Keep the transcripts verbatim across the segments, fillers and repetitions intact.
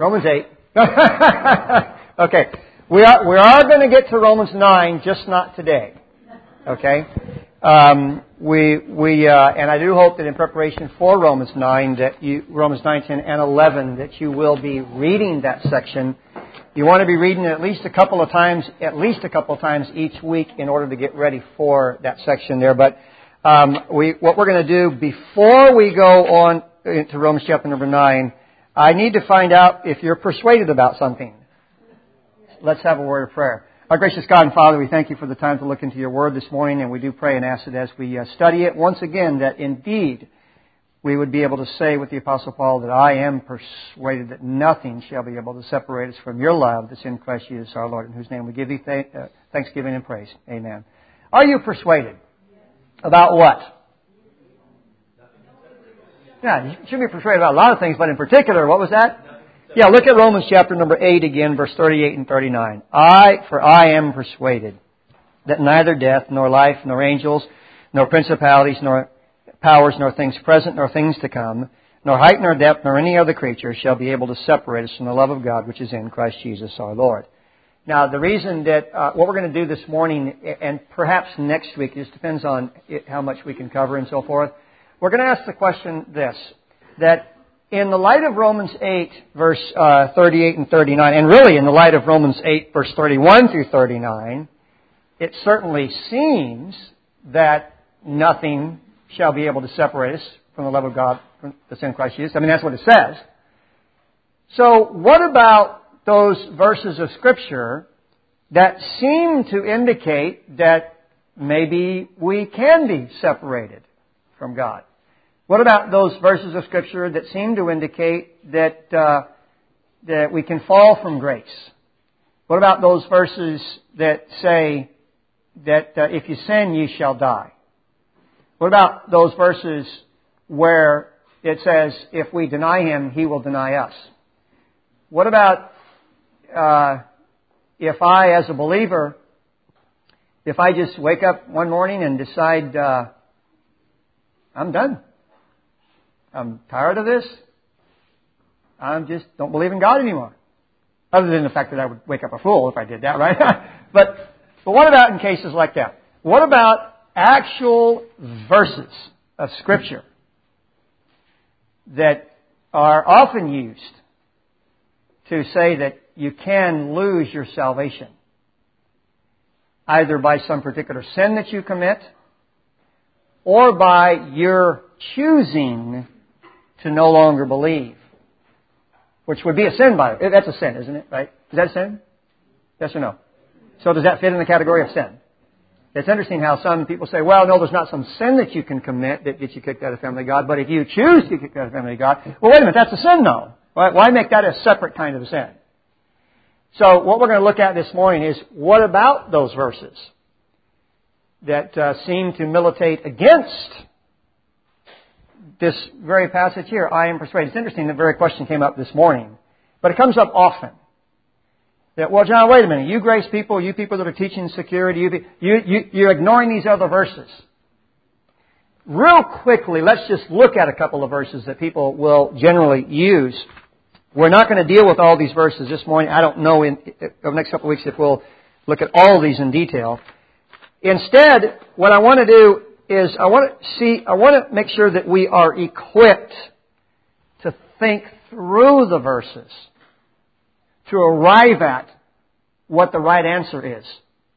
Romans eight. Okay. We are, we are going to get to Romans nine, just not today. Okay? Um, we, we, uh, and I do hope that in preparation for Romans nine, that you, Romans nine, ten, and eleven, that you will be reading that section. You want to be reading it at least a couple of times, at least a couple of times each week in order to get ready for that section there. But, um, we, what we're going to do before we go on into Romans chapter number nine, I need to find out if you're persuaded about something. Let's have a word of prayer. Our gracious God and Father, we thank you for the time to look into your Word this morning, and we do pray and ask that as we uh, study it once again, that indeed we would be able to say with the Apostle Paul that I am persuaded that nothing shall be able to separate us from your love that's in Christ Jesus our Lord, in whose name we give you th- uh, thanksgiving and praise. Amen. Are you persuaded? About what? Yeah, you should be persuaded about a lot of things, but in particular, what was that? Yeah, look at Romans chapter number eight again, verse thirty-eight and thirty-nine. I, for I am persuaded that neither death, nor life, nor angels, nor principalities, nor powers, nor things present, nor things to come, nor height, nor depth, nor any other creature shall be able to separate us from the love of God which is in Christ Jesus our Lord. Now, the reason that, uh, what we're going to do this morning, and perhaps next week, it just depends on it, how much we can cover and so forth, we're going to ask the question this, that in the light of Romans eight, verse uh, thirty-eight and thirty-nine, and really in the light of Romans eight, verse thirty-one through thirty-nine, it certainly seems that nothing shall be able to separate us from the love of God that's in Christ Jesus. I mean, that's what it says. So what about those verses of Scripture that seem to indicate that maybe we can be separated from God? What about those verses of Scripture that seem to indicate that uh, that we can fall from grace? What about those verses that say that uh, if you sin, you shall die? What about those verses where it says, if we deny Him, He will deny us? What about uh, if I, as a believer, if I just wake up one morning and decide, uh, I'm done. I'm tired of this. I just don't believe in God anymore. Other than the fact that I would wake up a fool if I did that, right? but, but what about in cases like that? What about actual verses of Scripture that are often used to say that you can lose your salvation, either by some particular sin that you commit or by your choosing to no longer believe, which would be a sin by it. That's a sin, isn't it? Right? Is that a sin? Yes or no? So does that fit in the category of sin? It's interesting how some people say, well, no, there's not some sin that you can commit that gets you kicked out of the family of God, but if you choose to get kicked out of the family of God, well, wait a minute, that's a sin, though. Why, why make that a separate kind of a sin? So what we're going to look at this morning is, what about those verses that uh, seem to militate against this very passage here, I am persuaded? It's interesting, the very question came up this morning, but it comes up often. That, well, John, wait a minute. You grace people, you people that are teaching security, you, you, you, you're ignoring these other verses. Real quickly, let's just look at a couple of verses that people will generally use. We're not going to deal with all these verses this morning. I don't know in, in the next couple of weeks if we'll look at all of these in detail. Instead, what I want to do is I want to see, I want to make sure that we are equipped to think through the verses to arrive at what the right answer is.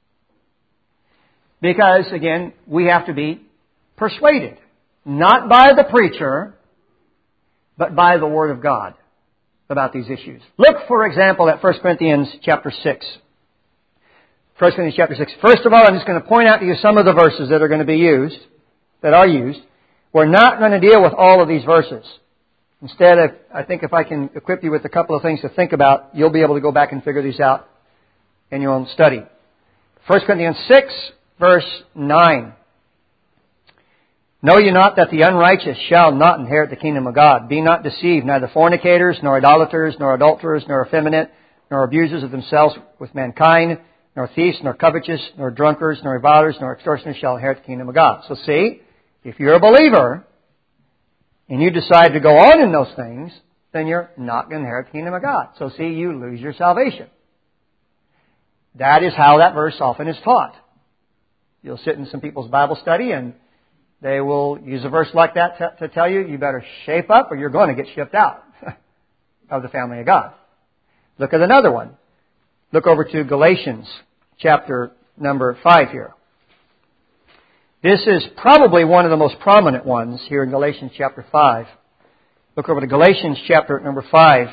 Because, again, we have to be persuaded. Not by the preacher, but by the Word of God about these issues. Look, for example, at First Corinthians chapter six. First Corinthians chapter six. First of all, I'm just going to point out to you some of the verses that are going to be used, that are used. We're not going to deal with all of these verses. Instead, I think if I can equip you with a couple of things to think about, you'll be able to go back and figure these out in your own study. First Corinthians six, verse nine. Know ye not that the unrighteous shall not inherit the kingdom of God? Be not deceived, neither fornicators, nor idolaters, nor adulterers, nor effeminate, nor abusers of themselves with mankind, nor thieves, nor covetous, nor drunkards, nor revilers, nor extortioners shall inherit the kingdom of God. So see, if you're a believer, and you decide to go on in those things, then you're not going to inherit the kingdom of God. So see, you lose your salvation. That is how that verse often is taught. You'll sit in some people's Bible study and they will use a verse like that to, to tell you, you better shape up or you're going to get shipped out of the family of God. Look at another one. Look over to Galatians chapter number five here. This is probably one of the most prominent ones here in Galatians chapter five. Look over to Galatians chapter number five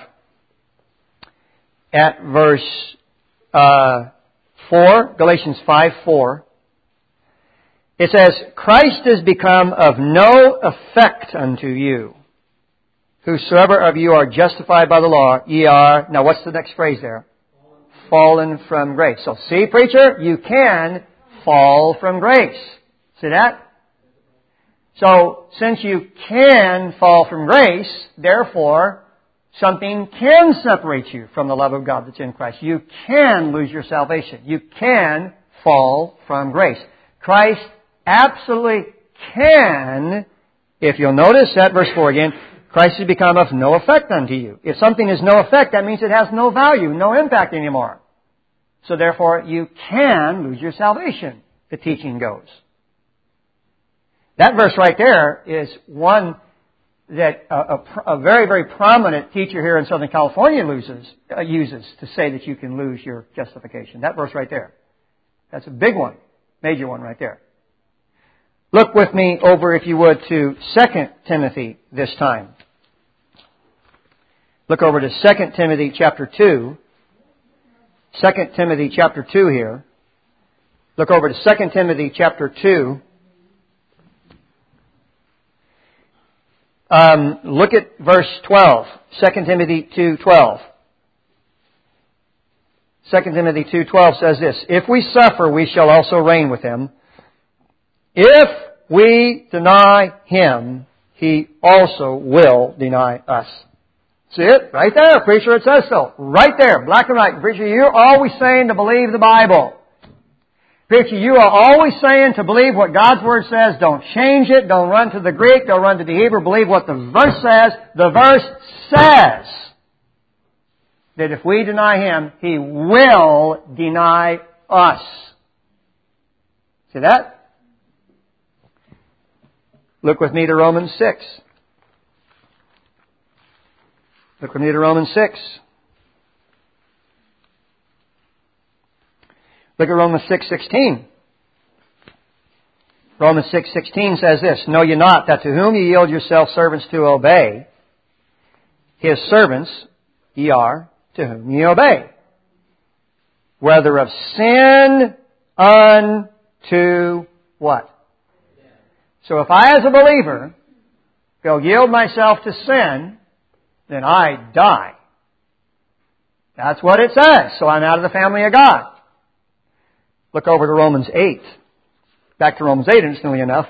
at verse uh, four. Galatians five four. It says, Christ is become of no effect unto you. Whosoever of you are justified by the law, ye are... Now what's the next phrase there? Fallen from grace. So see, preacher, you can fall from grace. See that? So, since you can fall from grace, therefore, something can separate you from the love of God that's in Christ. You can lose your salvation. You can fall from grace. Christ absolutely can, if you'll notice that, verse four again, Christ has become of no effect unto you. If something is no effect, that means it has no value, no impact anymore. So therefore, you can lose your salvation, the teaching goes. That verse right there is one that a, a, a very, very prominent teacher here in Southern California loses, uh, uses to say that you can lose your justification. That verse right there. That's a big one, major one right there. Look with me over, if you would, to Second Timothy this time. Look over to Second Timothy chapter two. Second Timothy chapter two here. Look over to Second Timothy chapter two. Um, look at verse twelve. Second Timothy two twelve. Second Timothy two twelve says this, If we suffer, we shall also reign with him. If we deny him, he also will deny us. See it? Right there, preacher, it says so. Right there, black and white. Preacher, you're always saying to believe the Bible. Preacher, you are always saying to believe what God's Word says. Don't change it. Don't run to the Greek. Don't run to the Hebrew. Believe what the verse says. The verse says that if we deny him, he will deny us. See that? Look with me to Romans six. Look with me to Romans six. Look at Romans six sixteen. Romans six sixteen says this, Know ye not that to whom ye yield yourselves servants to obey, his servants ye are to whom ye obey, whether of sin unto what? So if I as a believer go yield myself to sin, then I die. That's what it says. So I'm out of the family of God. Look over to Romans eight. Back to Romans eight, instantly enough.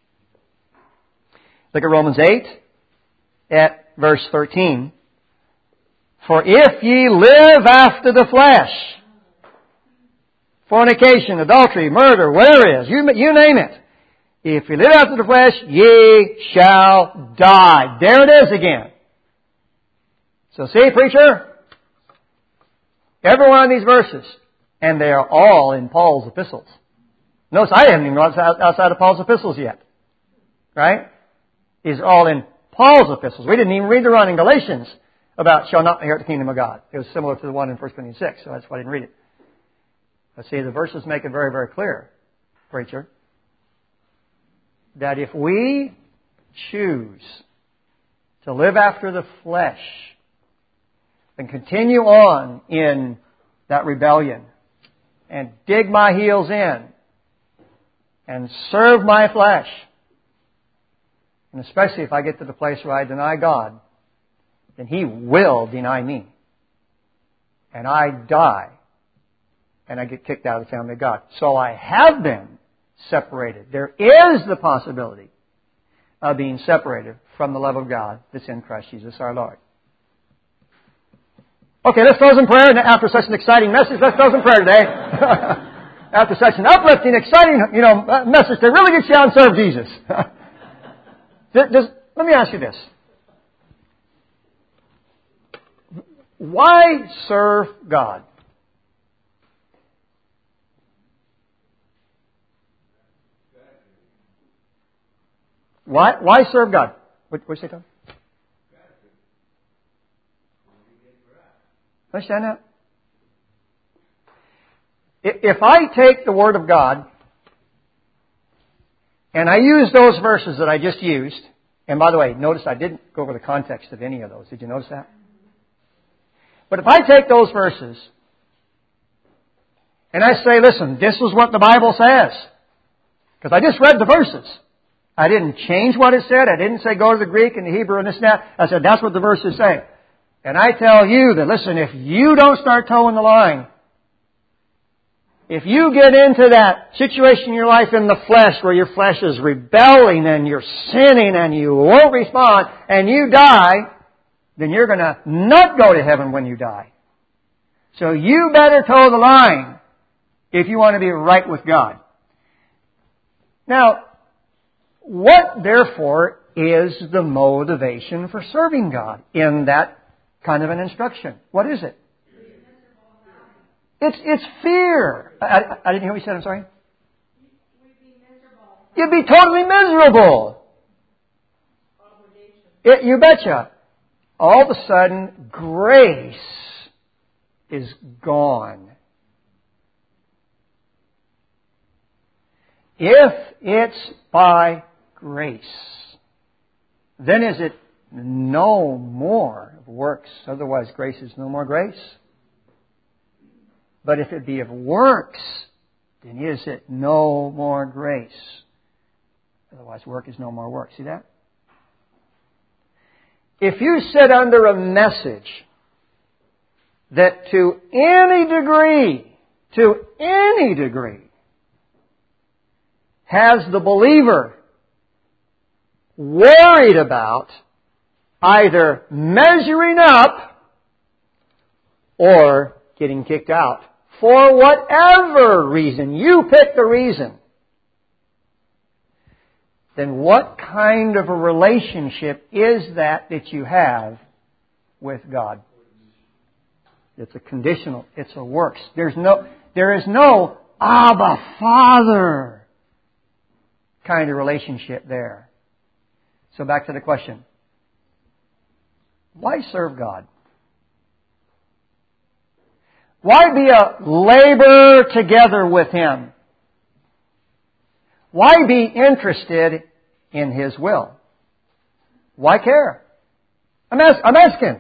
Look at Romans eight at verse thirteen. For if ye live after the flesh, fornication, adultery, murder, whatever it is, you, you name it. If you live after the flesh, ye shall die. There it is again. So see, preacher, every one of these verses, and they are all in Paul's epistles. Notice I haven't even gone outside of Paul's epistles yet. Right? These are all in Paul's epistles. We didn't even read the one in Galatians about shall not inherit the kingdom of God. It was similar to the one in First Corinthians six, so that's why I didn't read it. But see, the verses make it very, very clear, preacher, that if we choose to live after the flesh and continue on in that rebellion and dig my heels in and serve my flesh, and especially if I get to the place where I deny God, then He will deny me. And I die. And I get kicked out of the family of God. So I have been separated. There is the possibility of being separated from the love of God that's in Christ Jesus our Lord. Okay, let's close in prayer. And after such an exciting message, let's close in prayer today. After such an uplifting, exciting, you know, message to really get you out and serve Jesus. Just, let me ask you this. Why serve God? Why, why serve God? What did you say, Tom? Understand that? If I take the Word of God and I use those verses that I just used, and by the way, notice I didn't go over the context of any of those. Did you notice that? But if I take those verses and I say, listen, this is what the Bible says, because I just read the verses. I didn't change what it said. I didn't say go to the Greek and the Hebrew and this and that. I said that's what the verses say. And I tell you that, listen, if you don't start towing the line, if you get into that situation in your life in the flesh where your flesh is rebelling and you're sinning and you won't respond and you die, then you're going to not go to heaven when you die. So you better toe the line if you want to be right with God. Now, what therefore is the motivation for serving God in that kind of an instruction? What is it? It's it's fear. I, I didn't hear what you said, I'm sorry. You'd be totally miserable. It, you betcha. All of a sudden, grace is gone. If it's by grace, then is it no more of works? Otherwise, grace is no more grace. But if it be of works, then is it no more grace? Otherwise, work is no more work. See that? If you sit under a message that to any degree, to any degree, has the believer worried about either measuring up or getting kicked out, for whatever reason, you pick the reason, then what kind of a relationship is that that you have with God? It's a conditional. It's a works. There's no, there is no Abba, Father kind of relationship there. So back to the question. Why serve God? Why be a laborer together with Him? Why be interested in His will? Why care? I'm, ask, I'm asking.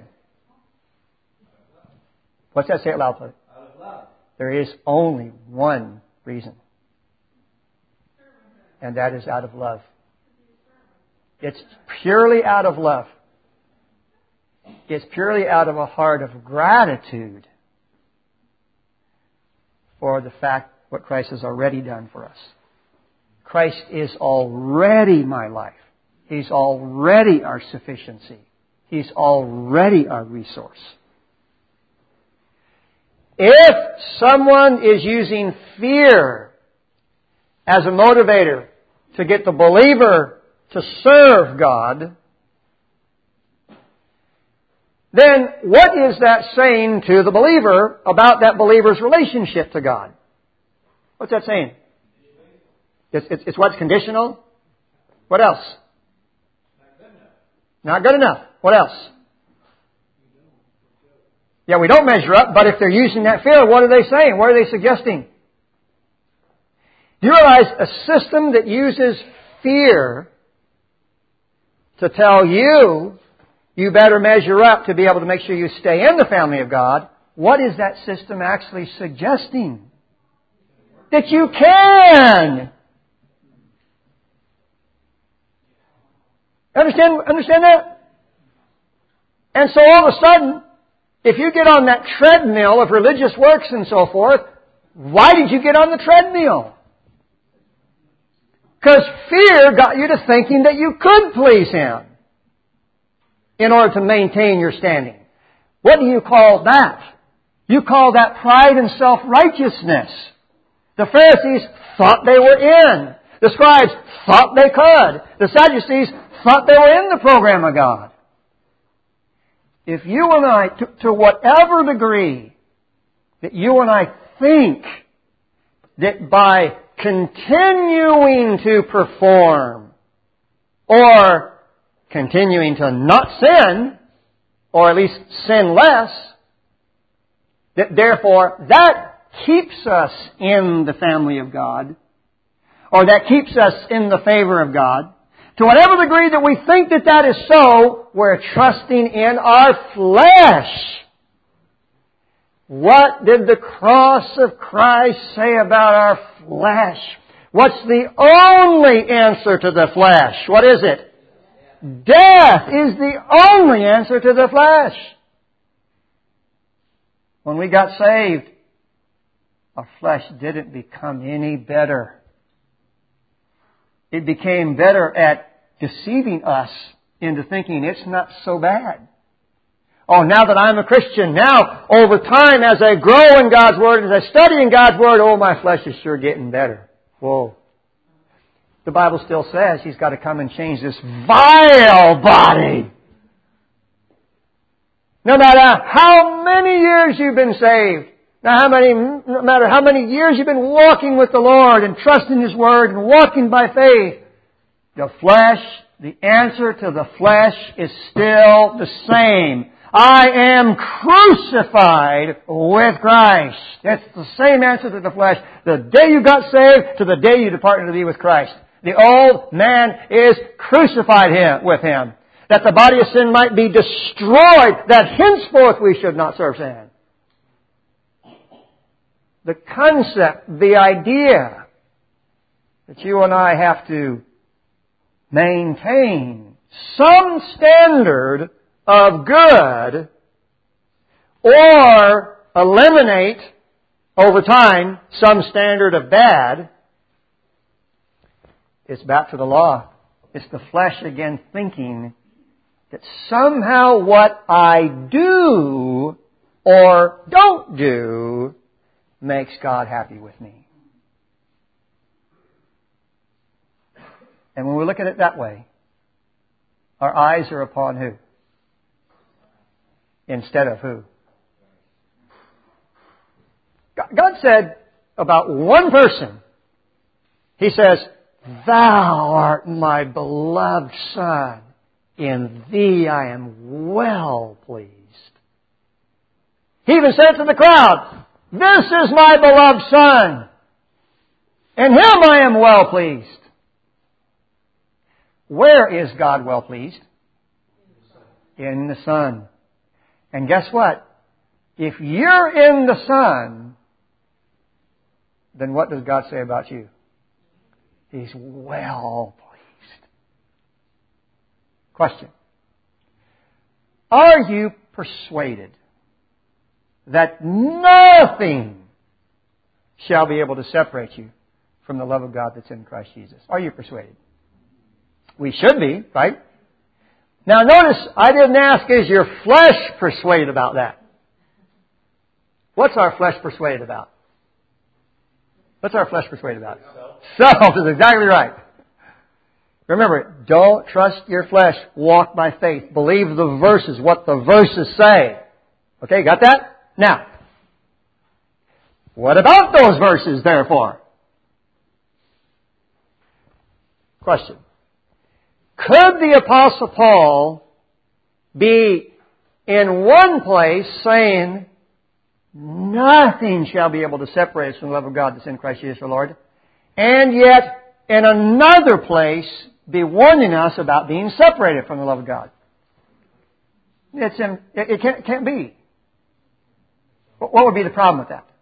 What's that? Say it loud, please. Out of love. There is only one reason. And that is out of love. It's purely out of love. It's purely out of a heart of gratitude for the fact what Christ has already done for us. Christ is already my life. He's already our sufficiency. He's already our resource. If someone is using fear as a motivator to get the believer to serve God, then what is that saying to the believer about that believer's relationship to God? What's that saying? It's, it's, it's what's conditional? What else? Not good enough. What else? Yeah, we don't measure up, but if they're using that fear, what are they saying? What are they suggesting? Do you realize a system that uses fear to tell you you better measure up to be able to make sure you stay in the family of God, what is that system actually suggesting? That you can. Understand, understand that? And so all of a sudden, if you get on that treadmill of religious works and so forth, why did you get on the treadmill? Because fear got you to thinking that you could please Him in order to maintain your standing. What do you call that? You call that pride and self-righteousness. The Pharisees thought they were in. The scribes thought they could. The Sadducees thought they were in the program of God. if you and I, to, to whatever degree that you and I think that by continuing to perform or continuing to not sin, or at least sin less, that therefore that keeps us in the family of God, or that keeps us in the favor of God, to whatever degree that we think that that is so, we're trusting in our flesh. What did the cross of Christ say about our flesh? What's the only answer to the flesh? What is it? Death is the only answer to the flesh. When we got saved, our flesh didn't become any better. It became better at deceiving us into thinking it's not so bad. Oh, now that I'm a Christian, now over time as I grow in God's Word, as I study in God's Word, oh, my flesh is sure getting better. Whoa. The Bible still says He's got to come and change this vile body. No matter how many years you've been saved, no, how many, no matter how many years you've been walking with the Lord and trusting His Word and walking by faith, the flesh, the answer to the flesh is still the same. I am crucified with Christ. That's the same answer to the flesh. The day you got saved to the day you departed to be with Christ. The old man is crucified him, with Him. That the body of sin might be destroyed, that henceforth we should not serve sin. The concept, the idea that you and I have to maintain some standard of good or eliminate over time some standard of bad, it's back to the law. It's the flesh again thinking that somehow what I do or don't do makes God happy with me. And when we look at it that way, our eyes are upon who? Instead of who? God said about one person, He says, Thou art my beloved Son. In Thee I am well pleased. He even said to the crowd, This is my beloved Son. In Him I am well pleased. Where is God well pleased? In the Son. And guess what? If you're in the Son, then what does God say about you? He's well pleased. Question. Are you persuaded that nothing shall be able to separate you from the love of God that's in Christ Jesus? Are you persuaded? We should be, right? Now notice, I didn't ask, is your flesh persuaded about that? What's our flesh persuaded about? What's our flesh persuaded about? Self. Self is exactly right. Remember, don't trust your flesh. Walk by faith. Believe the verses, what the verses say. Okay, got that? Now, what about those verses, therefore? Question. Could the Apostle Paul be in one place saying, nothing shall be able to separate us from the love of God that's in Christ Jesus our Lord, and yet in another place be warning us about being separated from the love of God? It's in, it, it, can't, it can't be. What would be the problem with that?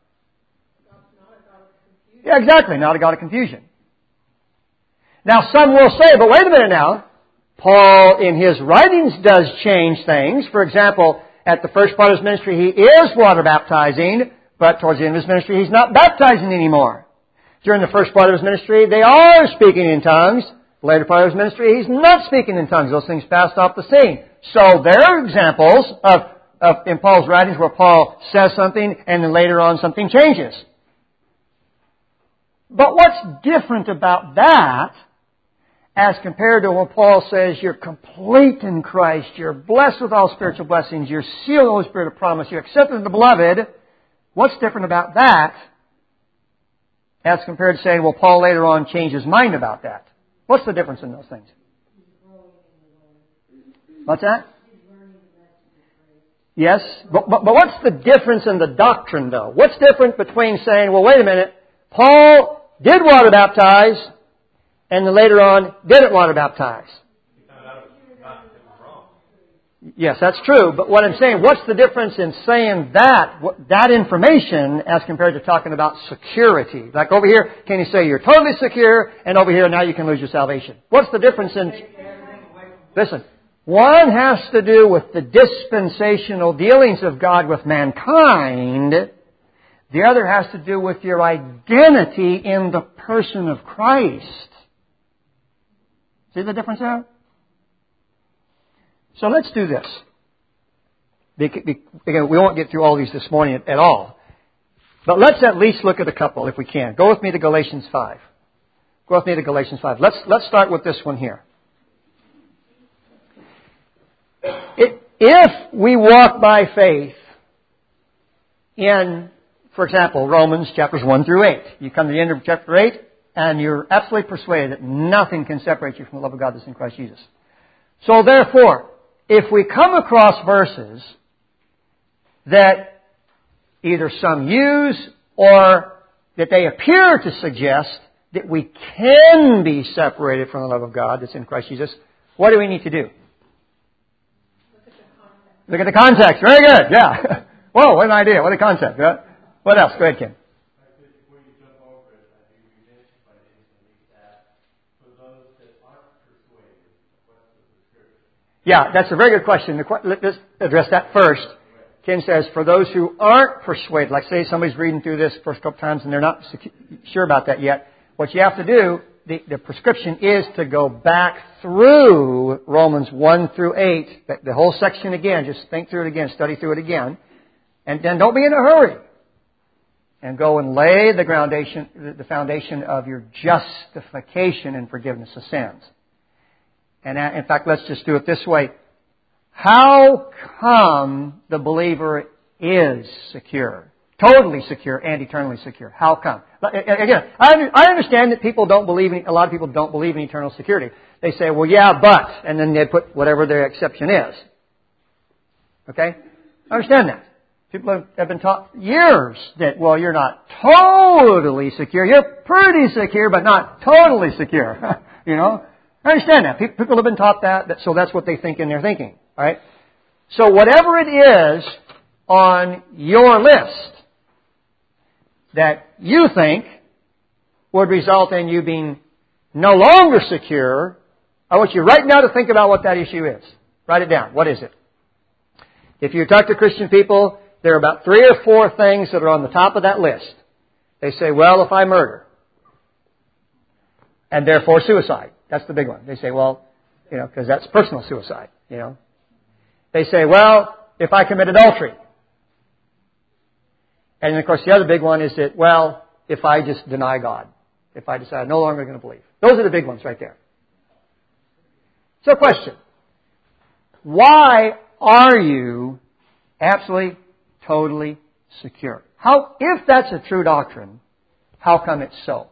Yeah, exactly. Not a God of confusion. Now, some will say, but wait a minute now. Paul, in his writings, does change things. For example, at the first part of his ministry, he is water baptizing, but towards the end of his ministry, he's not baptizing anymore. During the first part of his ministry, they are speaking in tongues. The later part of his ministry, he's not speaking in tongues. Those things passed off the scene. So there are examples of, of in Paul's writings where Paul says something and then later on something changes. But what's different about that as compared to when Paul says you're complete in Christ, you're blessed with all spiritual blessings, you're sealed with the Holy Spirit of promise, you're accepted in the Beloved. What's different about that as compared to saying, well, Paul later on changed his mind about that? What's the difference in those things? What's that? Yes, but, but, but what's the difference in the doctrine, though? What's different between saying, well, wait a minute, Paul did water baptize, and then later on didn't water baptize? Yes, that's true. But what I'm saying, what's the difference in saying that, that information as compared to talking about security? Like over here, can you say you're totally secure, and over here now you can lose your salvation? What's the difference in... Listen. One has to do with the dispensational dealings of God with mankind. The other has to do with your identity in the person of Christ. See the difference there? So let's do this. Again, we won't get through all these this morning at all. But let's at least look at a couple if we can. Go with me to Galatians five. Go with me to Galatians five. Let's, let's start with this one here. If we walk by faith in, for example, Romans chapters one through eight, you come to the end of chapter eight, and you're absolutely persuaded that nothing can separate you from the love of God that's in Christ Jesus. So therefore, if we come across verses that either some use or that they appear to suggest that we can be separated from the love of God that's in Christ Jesus, what do we need to do? Look at the context. Very good. Yeah. Whoa, what an idea. What a concept. Huh? What else? Go ahead, Kim. Yeah, that's a very good question. Let's address that first. Ken says, for those who aren't persuaded, like say somebody's reading through this first couple times and they're not sure about that yet, what you have to do, the, the prescription is to go back through Romans one through eight, the, the whole section again, just think through it again, study through it again, and then don't be in a hurry. And go and lay the foundation, the foundation of your justification and forgiveness of sins. And in fact, let's just do it this way. How come the believer is secure? Totally secure and eternally secure. How come? Again, I understand that people don't believe in, a lot of people don't believe in eternal security. They say, well, yeah, but, and then they put whatever their exception is. Okay? I understand that. People have been taught years that, well, you're not totally secure. You're pretty secure, but not totally secure. You know? I understand that. People have been taught that, that, so that's what they think in their thinking. All right? So whatever it is on your list that you think would result in you being no longer secure, I want you right now to think about what that issue is. Write it down. What is it? If you talk to Christian people, there are about three or four things that are on the top of that list. They say, well, if I murder, and therefore suicide. That's the big one. They say, well, you know, because that's personal suicide, you know. They say, well, if I commit adultery. And then, of course, the other big one is that, well, if I just deny God. If I decide I'm no longer going to believe. Those are the big ones right there. So, question. Why are you absolutely, totally secure? How, if that's a true doctrine, how come it's so?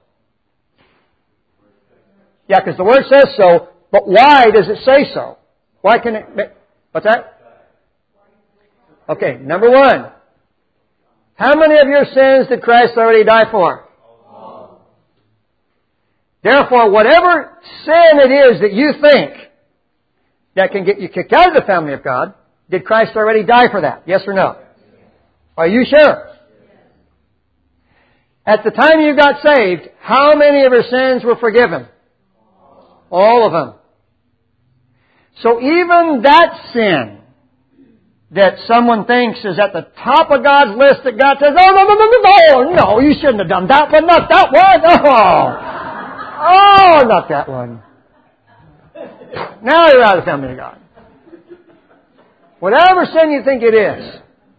Yeah, because the Word says so, but why does it say so? Why can it... What's that? Okay, number one. How many of your sins did Christ already die for? All. Therefore, whatever sin it is that you think that can get you kicked out of the family of God, did Christ already die for that? Yes or no? Are you sure? At the time you got saved, how many of your sins were forgiven? All of them. So even that sin that someone thinks is at the top of God's list that God says, no, no, no, no, no, no, no, you shouldn't have done that one, not that one. Oh, oh, not that one. Now you're out of the family of God. Whatever sin you think it is,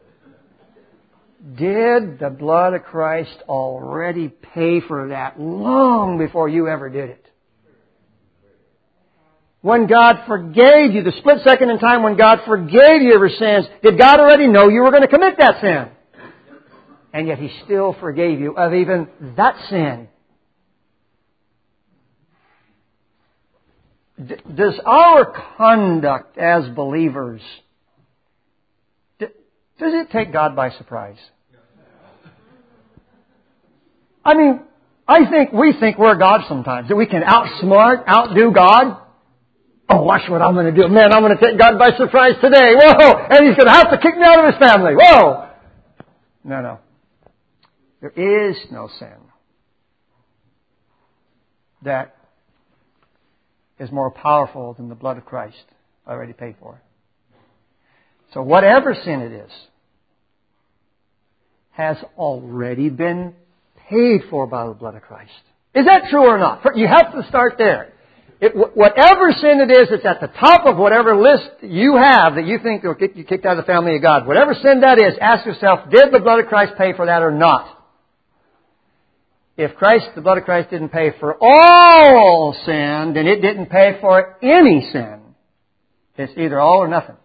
did the blood of Christ already pay for that long before you ever did it? When God forgave you, the split second in time when God forgave you your sins, did God already know you were going to commit that sin? And yet He still forgave you of even that sin. D- does our conduct as believers, d- does it take God by surprise? I mean, I think we think we're God sometimes, that we can outsmart, outdo God. Oh, watch what I'm going to do. Man, I'm going to take God by surprise today. Whoa! And He's going to have to kick me out of His family. Whoa! No, no. There is no sin that is more powerful than the blood of Christ already paid for. So whatever sin it is has already been paid for by the blood of Christ. Is that true or not? You have to start there. It, whatever sin it is that's at the top of whatever list you have that you think will get you kicked out of the family of God, whatever sin that is, ask yourself, did the blood of Christ pay for that or not? If Christ, the blood of Christ didn't pay for all sin, then it didn't pay for any sin. It's either all or nothing.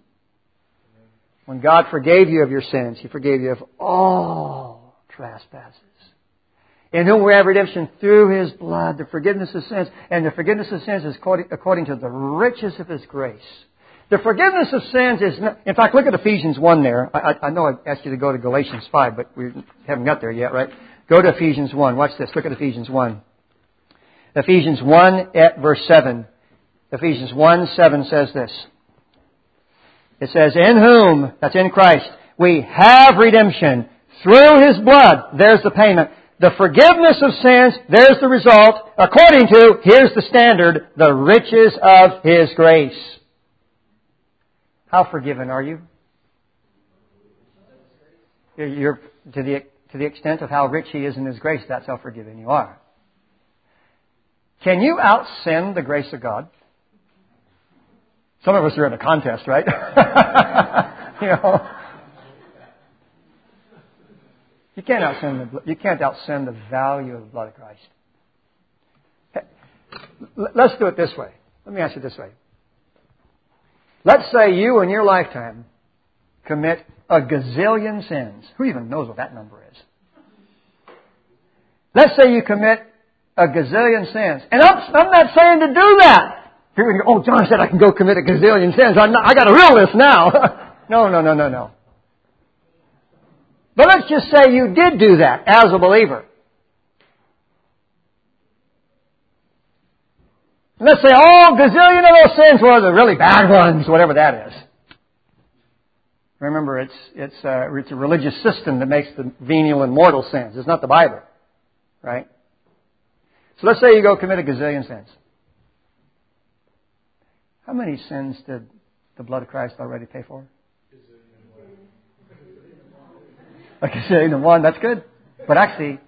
When God forgave you of your sins, He forgave you of all trespasses. In whom we have redemption through His blood, the forgiveness of sins. And the forgiveness of sins is according to the riches of His grace. The forgiveness of sins is... Not, in fact, look at Ephesians one there. I, I know I asked you to go to Galatians five, but we haven't got there yet, right? Go to Ephesians one. Watch this. Look at Ephesians one. Ephesians one at verse seven. Ephesians one seven says this. It says, in whom, that's in Christ, we have redemption through His blood. There's the payment. The forgiveness of sins, there's the result, according to, here's the standard, the riches of His grace. How forgiven are you? You're, to the, to the extent of how rich He is in His grace, that's how forgiven you are. Can you out-sin the grace of God? Some of us are in a contest, right? you know. You can't out-sin the, you can't out-sin the value of the blood of Christ. Let's do it this way. Let me ask you this way. Let's say you in your lifetime commit a gazillion sins. Who even knows what that number is? Let's say you commit a gazillion sins. And I'm, I'm not saying to do that. People go, oh, John said I can go commit a gazillion sins. I'm not, I got a real list now. no, no, no, no, no. But let's just say you did do that as a believer. Let's say all gazillion of those sins were the really bad ones, whatever that is. Remember, it's it's uh, it's a religious system that makes the venial and mortal sins. It's not the Bible, right? So let's say you go commit a gazillion sins. How many sins did the blood of Christ already pay for? A gazillion and one, that's good. But actually,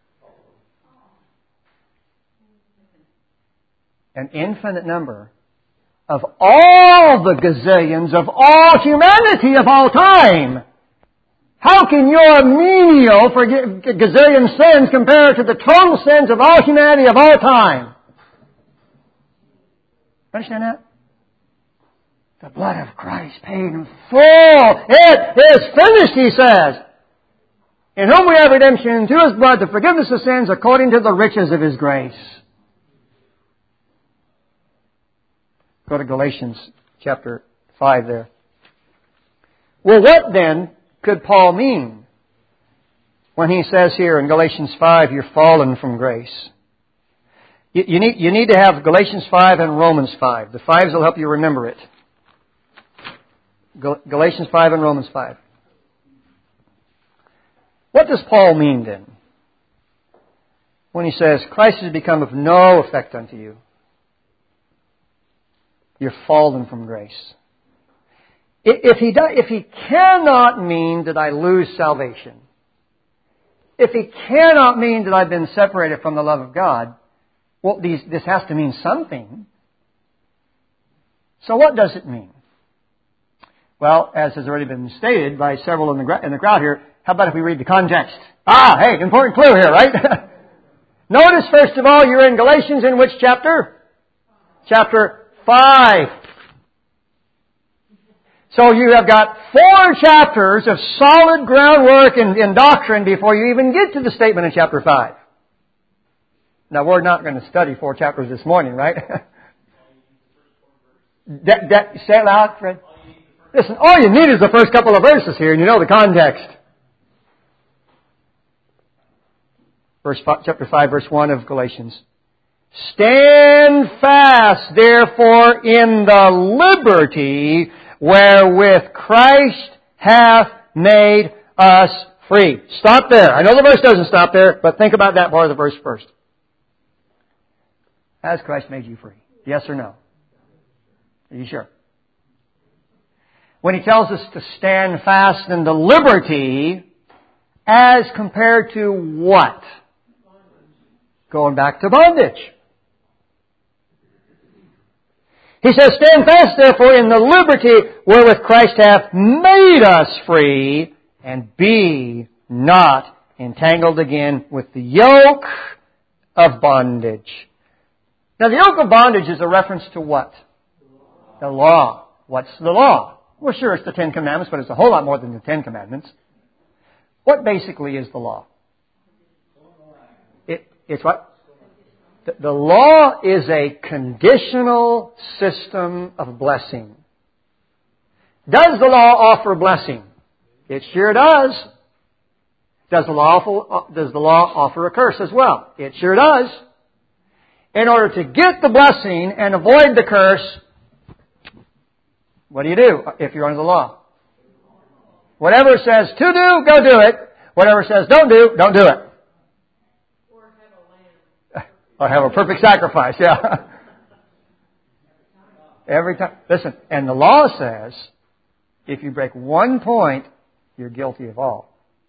an infinite number of all the gazillions of all humanity of all time. How can your menial for gazillion sins compare to the total sins of all humanity of all time? Understand that? The blood of Christ paid in full. It is finished, He says. In whom we have redemption through His blood, the forgiveness of sins according to the riches of His grace. Go to Galatians chapter five there. Well, what then could Paul mean when he says here in Galatians five, you're fallen from grace? You, you, need, you need to have Galatians five and Romans five. The fives will help you remember it. Galatians five and Romans five. What does Paul mean then when he says, Christ has become of no effect unto you? You're fallen from grace. If he, does, if he cannot mean that I lose salvation, if he cannot mean that I've been separated from the love of God, well, these, this has to mean something. So what does it mean? Well, as has already been stated by several in the, in the crowd here, how about if we read the context? Ah, hey, important clue here, right? Notice, first of all, you're in Galatians in which chapter? Chapter five. So you have got four chapters of solid groundwork in, in doctrine before you even get to the statement in chapter five. Now, we're not going to study four chapters this morning, right? that, that, say it loud, Fred. Listen, all you need is the first couple of verses here, and you know the context. Verse five, chapter five, verse one of Galatians. Stand fast, therefore, in the liberty wherewith Christ hath made us free. Stop there. I know the verse doesn't stop there, but think about that part of the verse first. Has Christ made you free? Yes or no? Are you sure? When He tells us to stand fast in the liberty, as compared to what? Going back to bondage. He says, stand fast therefore in the liberty wherewith Christ hath made us free, and be not entangled again with the yoke of bondage. Now the yoke of bondage is a reference to what? The law. What's the law? Well, sure, it's the Ten Commandments, but it's a whole lot more than the Ten Commandments. What basically is the law? It, it's what? The, the law is a conditional system of blessing. Does the law offer blessing? It sure does. Does the law offer, does the law offer a curse as well? It sure does. In order to get the blessing and avoid the curse, what do you do if you're under the law? Whatever it says to do, go do it. Whatever it says don't do, don't do it. Or have a lamb. Or have a perfect sacrifice, yeah. Every time. Listen, and the law says, if you break one point, you're guilty of all.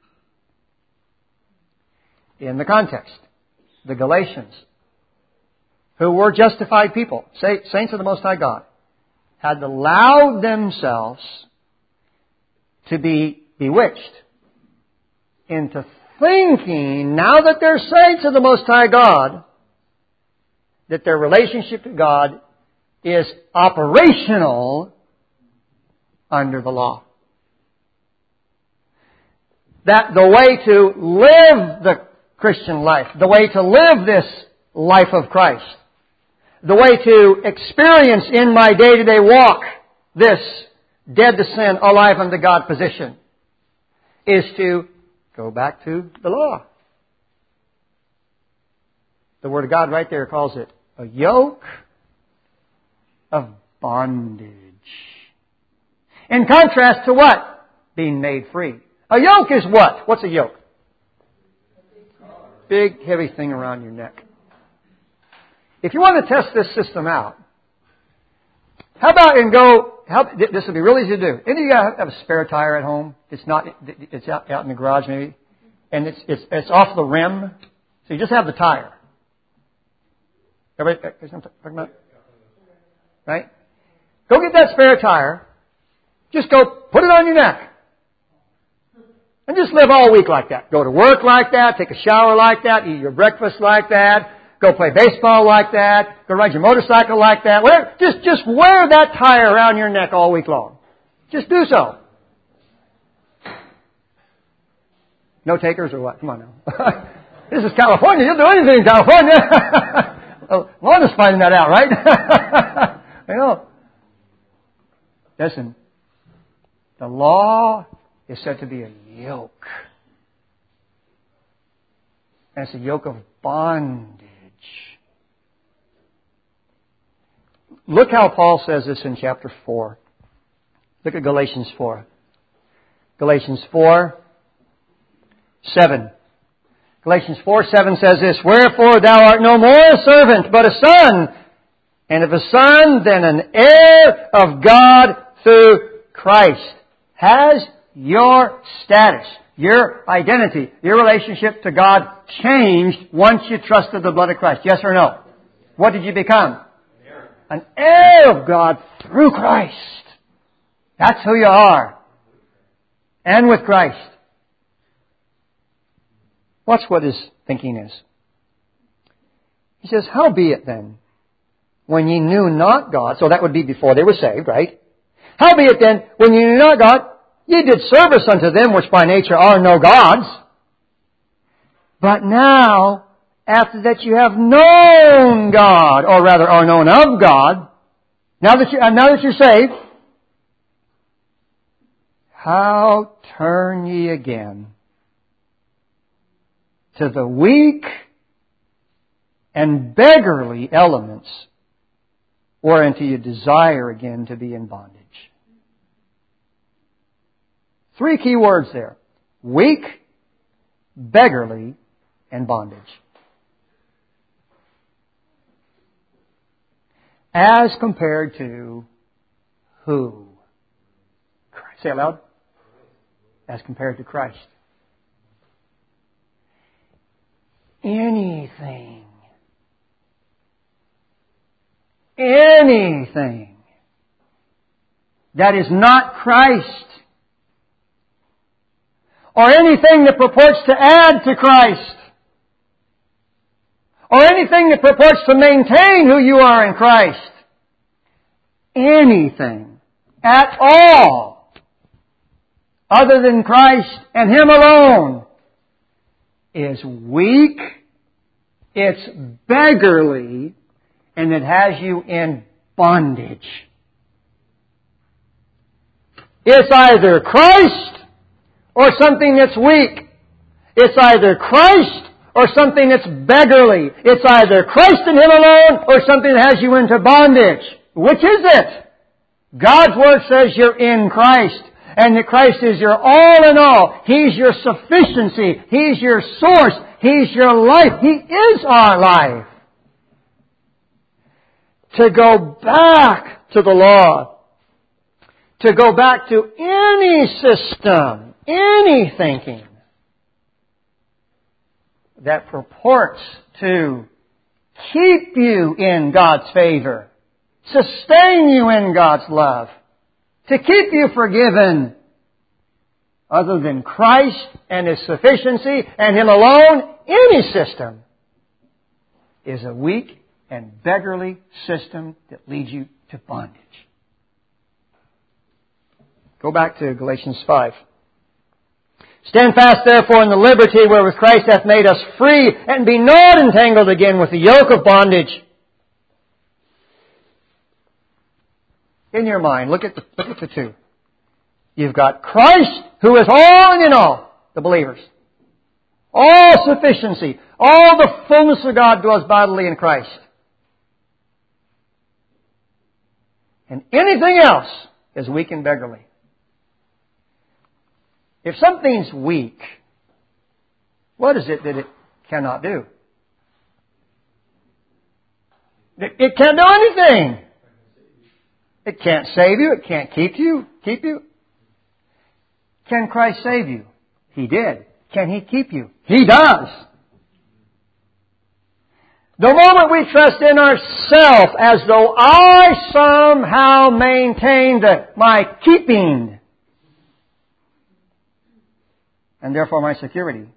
In the context, the Galatians, who were justified people, saints of the Most High God, had allowed themselves to be bewitched into thinking, now that they're saints of the Most High God, that their relationship to God is operational under the law. That the way to live the Christian life, the way to live this life of Christ, the way to experience in my day-to-day walk this dead to sin, alive unto God position, is to go back to the law. The Word of God right there calls it a yoke of bondage. In contrast to what? Being made free. A yoke is what? What's a yoke? Big, heavy thing around your neck. If you want to test this system out, how about and go, how, this would be really easy to do. Any of you guys have a spare tire at home? It's not, it's out, out in the garage maybe, and it's, it's, it's off the rim, so you just have the tire. Everybody, is what I'm talking about? Right? Go get that spare tire, just go put it on your neck. And just live all week like that. Go to work like that, take a shower like that, eat your breakfast like that, go play baseball like that, go ride your motorcycle like that. Whatever. Just, just wear that tire around your neck all week long. Just do so. No takers or what? Come on now. This is California. You'll do anything in California. Well, Lonna's finding that out, right? You know. Listen. The law is said to be a yoke. And it's a yoke of bondage. Look how Paul says this in chapter four. Look at Galatians four. Galatians four, seven. Galatians four, seven says this, wherefore thou art no more a servant, but a son. And if a son, then an heir of God through Christ. Has your status, your identity, your relationship to God changed once you trusted the blood of Christ? Yes or no? What did you become? An heir of God through Christ. That's who you are. And with Christ. Watch what his thinking is. He says, howbeit then, when ye knew not God, so that would be before they were saved, right? Howbeit then, when ye knew not God, ye did service unto them which by nature are no gods. But now, after that you have known God, or rather are known of God, now that, you, uh, now that you're saved, how turn ye again to the weak and beggarly elements whereunto you desire again to be in bondage? Three key words there. Weak, beggarly, and bondage. As compared to who? Say it loud. As compared to Christ. Anything. Anything that is not Christ, or anything that purports to add to Christ, or anything that purports to maintain who you are in Christ, anything at all other than Christ and Him alone is weak, it's beggarly, and it has you in bondage. It's either Christ or something that's weak. It's either Christ or something that's beggarly. It's either Christ and Him alone or something that has you into bondage. Which is it? God's Word says you're in Christ, and that Christ is your all in all. He's your sufficiency. He's your source. He's your life. He is our life. To go back to the law, to go back to any system, any thinking that purports to keep you in God's favor, sustain you in God's love, to keep you forgiven, other than Christ and His sufficiency and Him alone, any system is a weak and beggarly system that leads you to bondage. Go back to Galatians five. Stand fast therefore in the liberty wherewith Christ hath made us free, and be not entangled again with the yoke of bondage. In your mind, look at the, look at the two. You've got Christ, who is all and in all, the believers. All sufficiency. All the fullness of God dwells bodily in Christ. And anything else is weak and beggarly. If something's weak, what is it that it cannot do? It can't do anything. It can't save you. It can't keep you. Keep you. Can Christ save you? He did. Can He keep you? He does. The moment we trust in ourselves as though I somehow maintain the, my keeping, and therefore my security,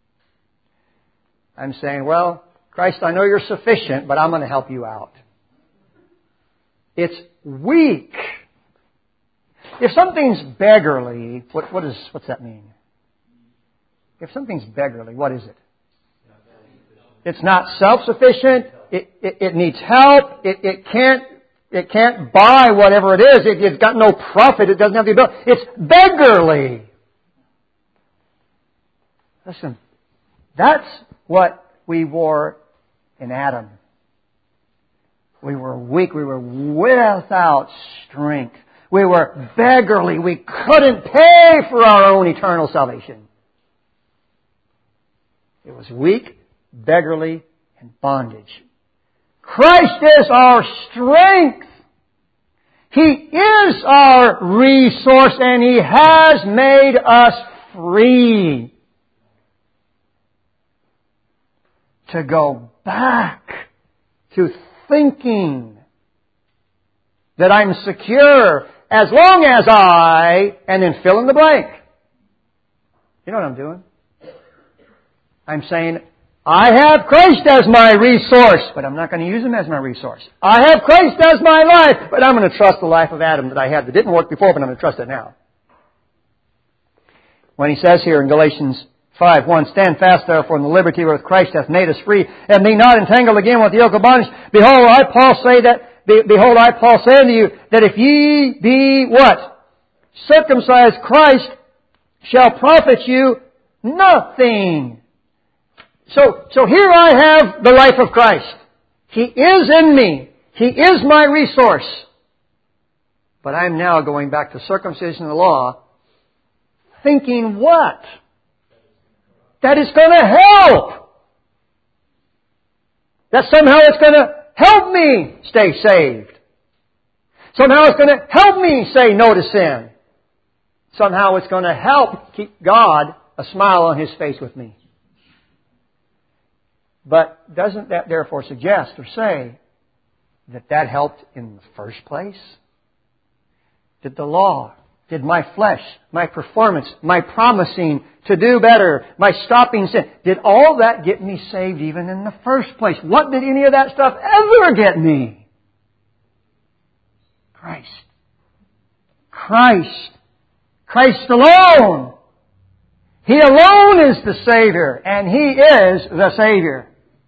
I'm saying, well, Christ, I know you're sufficient, but I'm going to help you out. It's weak. If something's beggarly, what, what is, what's that mean? If something's beggarly, what is it? It's not self-sufficient. It, it, it needs help. It, it can't, it can't buy whatever it is. It, it's got no profit. It doesn't have the ability. It's beggarly. Listen, that's what we were in Adam. We were weak. We were without strength. We were beggarly. We couldn't pay for our own eternal salvation. It was weak, beggarly, and bondage. Christ is our strength. He is our resource, and He has made us free to go back to thinking that I'm secure as long as I, and then fill in the blank. You know what I'm doing? I'm saying, I have Christ as my resource, but I'm not going to use Him as my resource. I have Christ as my life, but I'm going to trust the life of Adam that I had that didn't work before, but I'm going to trust it now. When he says here in Galatians five one, stand fast therefore in the liberty wherewith Christ hath made us free, and be not entangled again with the yoke of bondage. Behold, I Paul say that, be, behold, I Paul say unto you, that if ye be what? Circumcised, Christ shall profit you nothing. So, so here I have the life of Christ. He is in me. He is my resource. But I'm now going back to circumcision of the law, thinking what? That it's going to help. That somehow it's going to help me stay saved. Somehow it's going to help me say no to sin. Somehow it's going to help keep God a smile on His face with me. But doesn't that therefore suggest or say that that helped in the first place? Did the law, did my flesh, my performance, my promising to do better, my stopping sin, did all that get me saved even in the first place? What did any of that stuff ever get me? Christ. Christ. Christ alone. He alone is the Savior, and He is the Savior.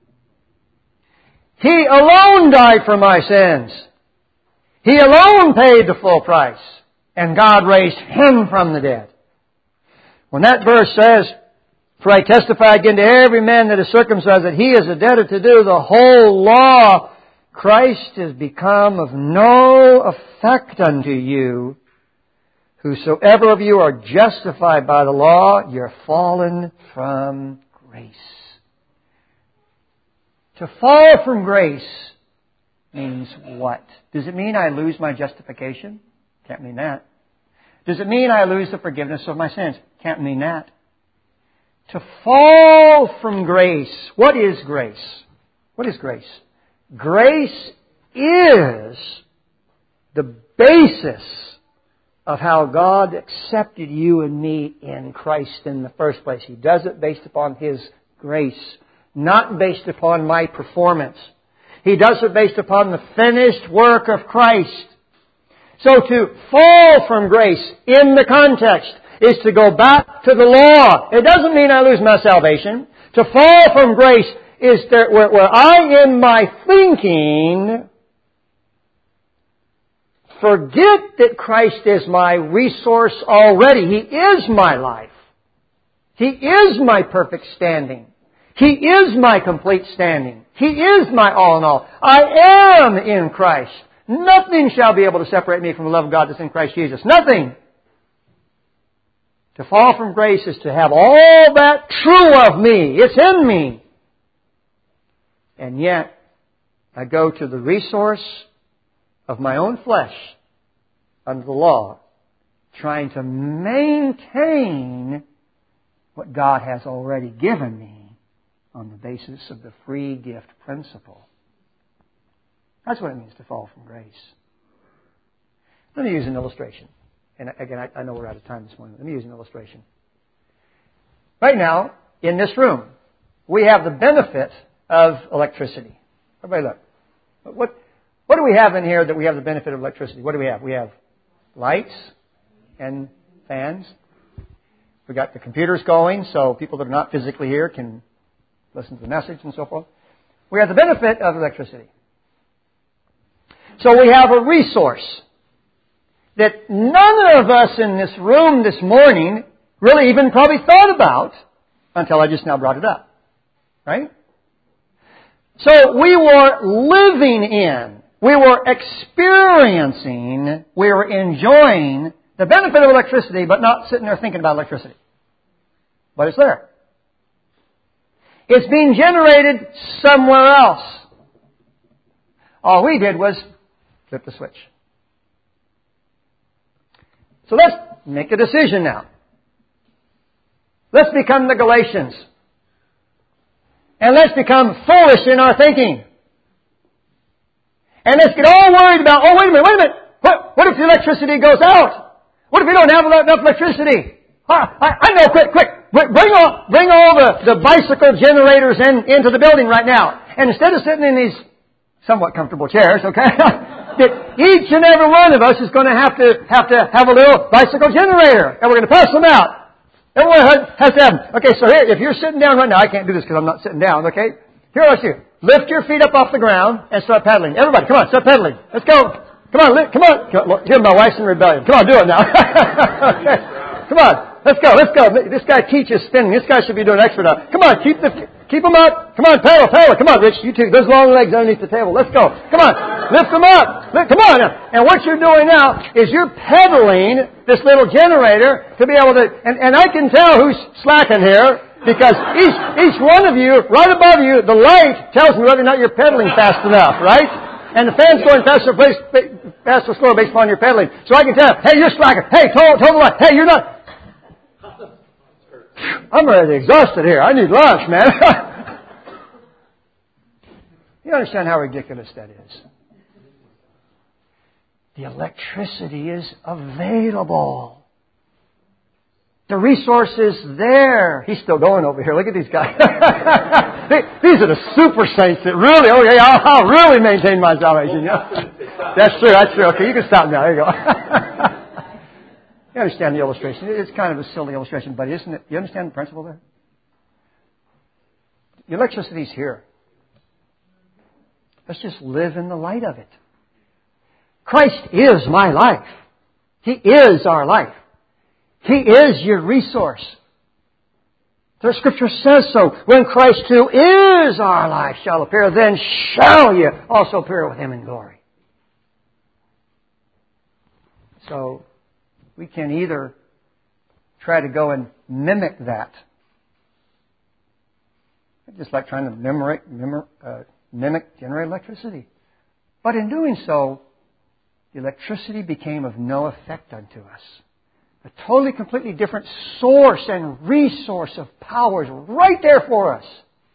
He alone died for my sins. He alone paid the full price, and God raised Him from the dead. When that verse says, for I testify again to every man that is circumcised that he is a debtor to do the whole law, Christ is become of no effect unto you. Whosoever of you are justified by the law, you're fallen from grace. To fall from grace means what? Does it mean I lose my justification? Can't mean that. Does it mean I lose the forgiveness of my sins? Can't mean that. To fall from grace. What is grace? What is grace? Grace is the basis of how God accepted you and me in Christ in the first place. He does it based upon His grace, not based upon my performance. He does it based upon the finished work of Christ. So to fall from grace in the context is to go back to the law. It doesn't mean I lose my salvation. To fall from grace is that where, where I, in my thinking, forget that Christ is my resource already. He is my life. He is my perfect standing. He is my complete standing. He is my all in all. I am in Christ. Nothing shall be able to separate me from the love of God that's in Christ Jesus. Nothing. To fall from grace is to have all that true of me. It's in me. And yet, I go to the resource of my own flesh under the law, trying to maintain what God has already given me on the basis of the free gift principle. That's what it means to fall from grace. Let me use an illustration. And again, I, I know we're out of time this morning. Let me use an illustration. Right now, in this room, we have the benefit of electricity. Everybody look. What, what do we have in here that we have the benefit of electricity? What do we have? We have lights and fans. We've got the computers going so people that are not physically here can listen to the message and so forth. We have the benefit of electricity. So we have a resource that none of us in this room this morning really even probably thought about until I just now brought it up. Right? So we were living in, we were experiencing, we were enjoying the benefit of electricity, but not sitting there thinking about electricity. But it's there. It's being generated somewhere else. All we did was flip the switch. So let's make a decision now. Let's become the Galatians. And let's become foolish in our thinking. And let's get all worried about, oh, wait a minute, wait a minute. What, what if the electricity goes out? What if we don't have enough electricity? I, I know, quick, quick. bring all, bring all the, the bicycle generators in, into the building right now. And instead of sitting in these somewhat comfortable chairs, okay, that each and every one of us is going to have to have to have a little bicycle generator. And we're going to pass them out. Everyone has to have them. Okay, so here, if you're sitting down right now, I can't do this because I'm not sitting down, okay? Here, let's do. Lift your feet up off the ground and start pedaling. Everybody, come on, start pedaling. Let's go. Come on, lift, come on. Here, my wife's in rebellion. Come on, do it now. Okay. Come on, let's go, let's go. This guy teaches spinning. This guy should be doing expert now. Come on, keep the, keep them up. Come on, paddle, paddle. Come on, Rich, you two. Those long legs underneath the table. Let's go. Come on, lift them up. Lift, come on. And what you're doing now is you're pedaling this little generator to be able to, and, and I can tell who's slacking here. Because each, each one of you, right above you, the light tells me whether or not you're pedaling fast enough, right? And the fan's going faster, faster or slower based upon your pedaling. So I can tell, hey, you're slacker. Hey, toe, toe the light. Hey, you're not. I'm already exhausted here. I need lunch, man. You understand how ridiculous that is? The electricity is available. The resource is there. He's still going over here. Look at these guys. These are the super saints that really, okay, I'll, I'll really maintain my salvation. Yeah. That's true, that's true. Okay, you can stop now. There you go. You understand the illustration. It's kind of a silly illustration, but isn't it? You understand the principle there? The electricity is here. Let's just live in the light of it. Christ is my life. He is our life. He is your resource. The Scripture says so. When Christ who is our life shall appear, then shall you also appear with Him in glory. So, we can either try to go and mimic that. It's just like trying to mimic, mimic, uh, mimic generate electricity. But in doing so, the electricity became of no effect unto us. A totally, completely different source and resource of power is right there for us.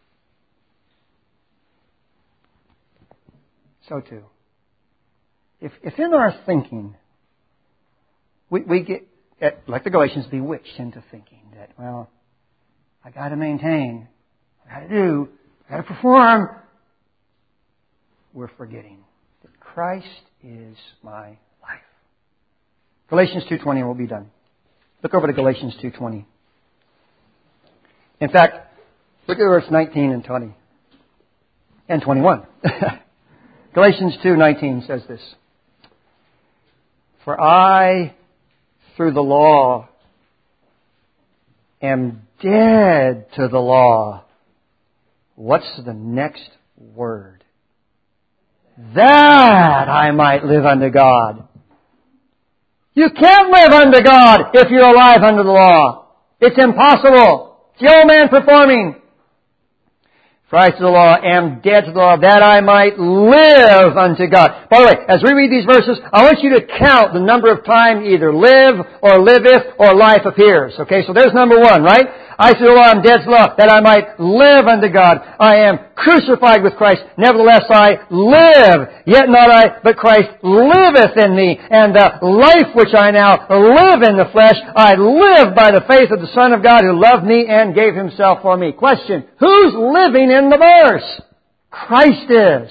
So too, if, if in our thinking, we, we get, like the Galatians, bewitched into thinking that, well, I got to maintain, I got to do, I got to perform, we're forgetting that Christ is my life. Galatians two twenty, and we'll be done. Look over to Galatians two twenty. In fact, look at verse nineteen and twenty. And twenty-one. Galatians two nineteen says this. For I, through the law, am dead to the law. What's the next word? That I might live unto God. You can't live unto God if you're alive under the law. It's impossible. It's the old man performing. For I to the law am dead to the law, that I might live unto God. By the way, as we read these verses, I want you to count the number of times either live or liveth or life appears. Okay, so there's number one, right? I to the law am dead to the law, that I might live unto God. I am crucified with Christ, nevertheless I live. Yet not I, but Christ liveth in me. And the life which I now live in the flesh, I live by the faith of the Son of God who loved me and gave Himself for me. Question, who's living in the verse? Christ is.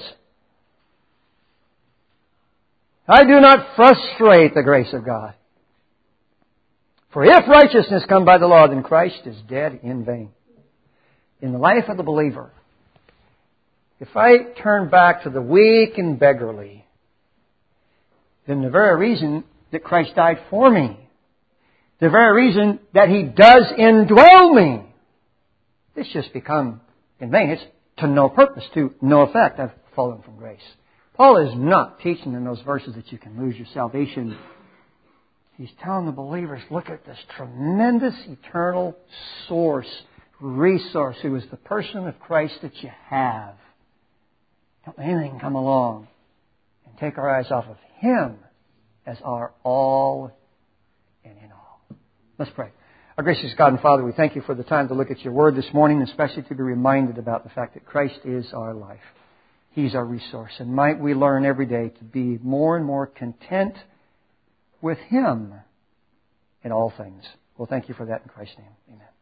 I do not frustrate the grace of God. For if righteousness come by the law, then Christ is dead in vain. In the life of the believer, if I turn back to the weak and beggarly, then the very reason that Christ died for me, the very reason that He does indwell me, it's just become in vain. It's to no purpose, to no effect. I've fallen from grace. Paul is not teaching in those verses that you can lose your salvation. He's telling the believers, look at this tremendous eternal source, resource, who is the person of Christ that you have. Don't let anything come along and take our eyes off of Him as our all and in all. Let's pray. Our gracious God and Father, we thank You for the time to look at Your Word this morning, especially to be reminded about the fact that Christ is our life. He's our resource. And might we learn every day to be more and more content with Him in all things. Well, thank You for that in Christ's name. Amen.